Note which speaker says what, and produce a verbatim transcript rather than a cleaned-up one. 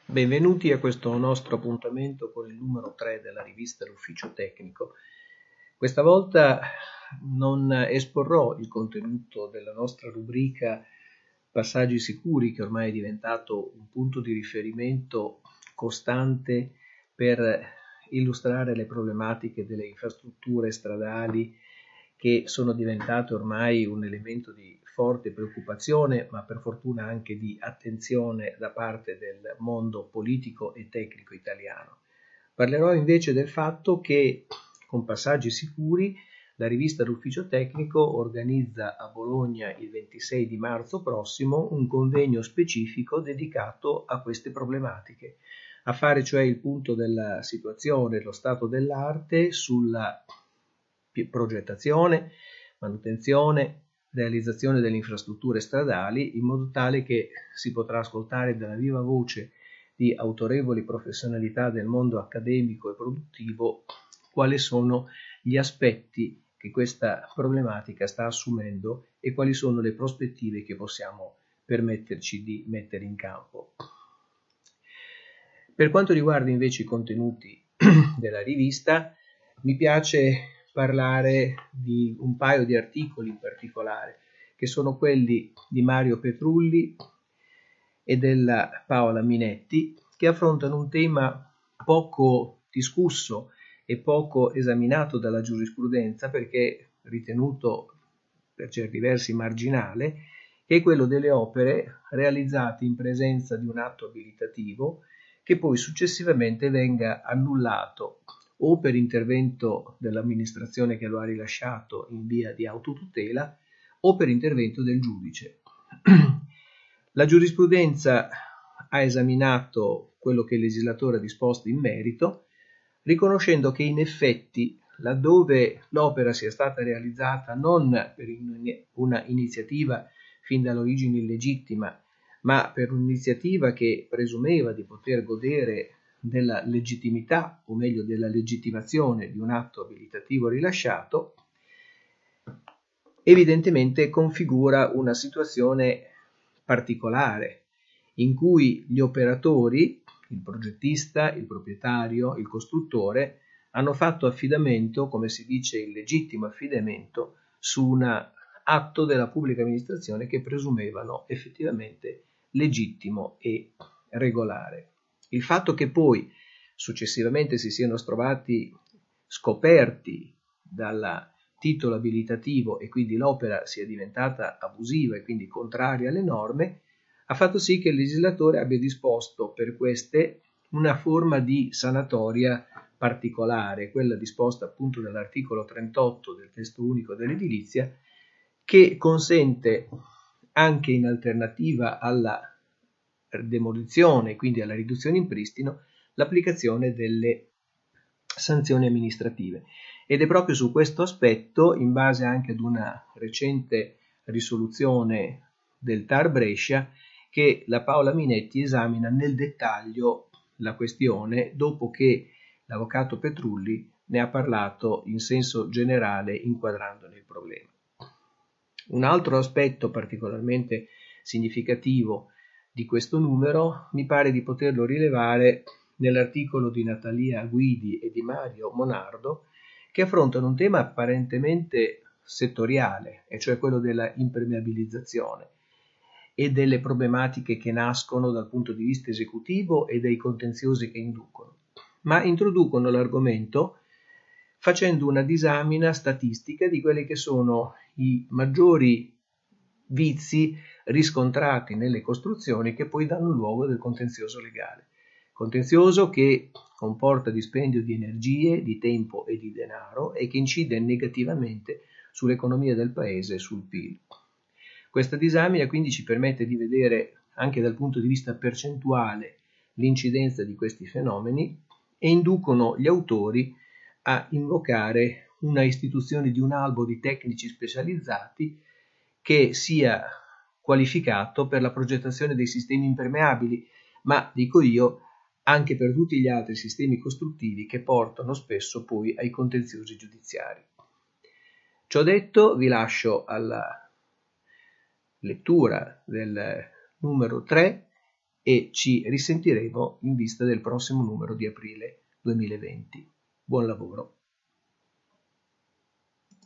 Speaker 1: Benvenuti a questo nostro appuntamento con il numero tre della rivista L'Ufficio Tecnico. Questa volta non esporrò il contenuto della nostra rubrica Passaggi sicuri, che ormai è diventato un punto di riferimento costante per illustrare le problematiche delle infrastrutture stradali, che sono diventate ormai un elemento di forte preoccupazione, ma per fortuna anche di attenzione da parte del mondo politico e tecnico italiano. Parlerò invece del fatto che, con Passaggi sicuri, la rivista L'Ufficio Tecnico organizza a Bologna il ventisei di marzo prossimo un convegno specifico dedicato a queste problematiche, a fare cioè il punto della situazione, lo stato dell'arte sulla progettazione, manutenzione, realizzazione delle infrastrutture stradali, in modo tale che si potrà ascoltare dalla viva voce di autorevoli professionalità del mondo accademico e produttivo quali sono gli aspetti che questa problematica sta assumendo e quali sono le prospettive che possiamo permetterci di mettere in campo. Per quanto riguarda invece i contenuti della rivista, mi piace parlare di un paio di articoli in particolare, che sono quelli di Mario Petrulli e della Paola Minetti, che affrontano un tema poco discusso e poco esaminato dalla giurisprudenza, perché ritenuto per certi versi marginale, che è quello delle opere realizzate in presenza di un atto abilitativo che poi successivamente venga annullato o per intervento dell'amministrazione che lo ha rilasciato in via di autotutela o per intervento del giudice. La giurisprudenza ha esaminato quello che il legislatore ha disposto in merito, riconoscendo che in effetti, laddove l'opera sia stata realizzata non per una iniziativa fin dall'origine illegittima, ma per un'iniziativa che presumeva di poter godere della legittimità, o meglio della legittimazione di un atto abilitativo rilasciato, evidentemente configura una situazione particolare in cui gli operatori, il progettista, il proprietario, il costruttore, hanno fatto affidamento, come si dice il legittimo affidamento, su un atto della pubblica amministrazione che presumevano effettivamente legittimo e regolare. Il fatto che poi successivamente si siano trovati scoperti dal titolo abilitativo e quindi l'opera sia diventata abusiva e quindi contraria alle norme, ha fatto sì che il legislatore abbia disposto per queste una forma di sanatoria particolare, quella disposta appunto dall'articolo trentotto del testo unico dell'edilizia, che consente anche in alternativa alla demolizione, quindi alla riduzione in pristino, l'applicazione delle sanzioni amministrative. Ed è proprio su questo aspetto, in base anche ad una recente risoluzione del T A R Brescia, che la Paola Minetti esamina nel dettaglio la questione dopo che l'avvocato Petrulli ne ha parlato in senso generale inquadrandone il problema. Un altro aspetto particolarmente significativo di questo numero mi pare di poterlo rilevare nell'articolo di Natalia Guidi e di Mario Monardo, che affrontano un tema apparentemente settoriale, e cioè quello della impermeabilizzazione e delle problematiche che nascono dal punto di vista esecutivo e dei contenziosi che inducono, ma introducono l'argomento facendo una disamina statistica di quelli che sono i maggiori vizi riscontrati nelle costruzioni che poi danno luogo del contenzioso legale. Contenzioso che comporta dispendio di energie, di tempo e di denaro e che incide negativamente sull'economia del paese e sul P I L. Questa disamina quindi ci permette di vedere anche dal punto di vista percentuale l'incidenza di questi fenomeni e inducono gli autori a invocare una istituzione di un albo di tecnici specializzati che sia qualificato per la progettazione dei sistemi impermeabili, ma dico io anche per tutti gli altri sistemi costruttivi che portano spesso poi ai contenziosi giudiziari. Ciò detto, vi lascio alla lettura del numero tre e ci risentiremo in vista del prossimo numero di aprile duemilaventi. Buon lavoro!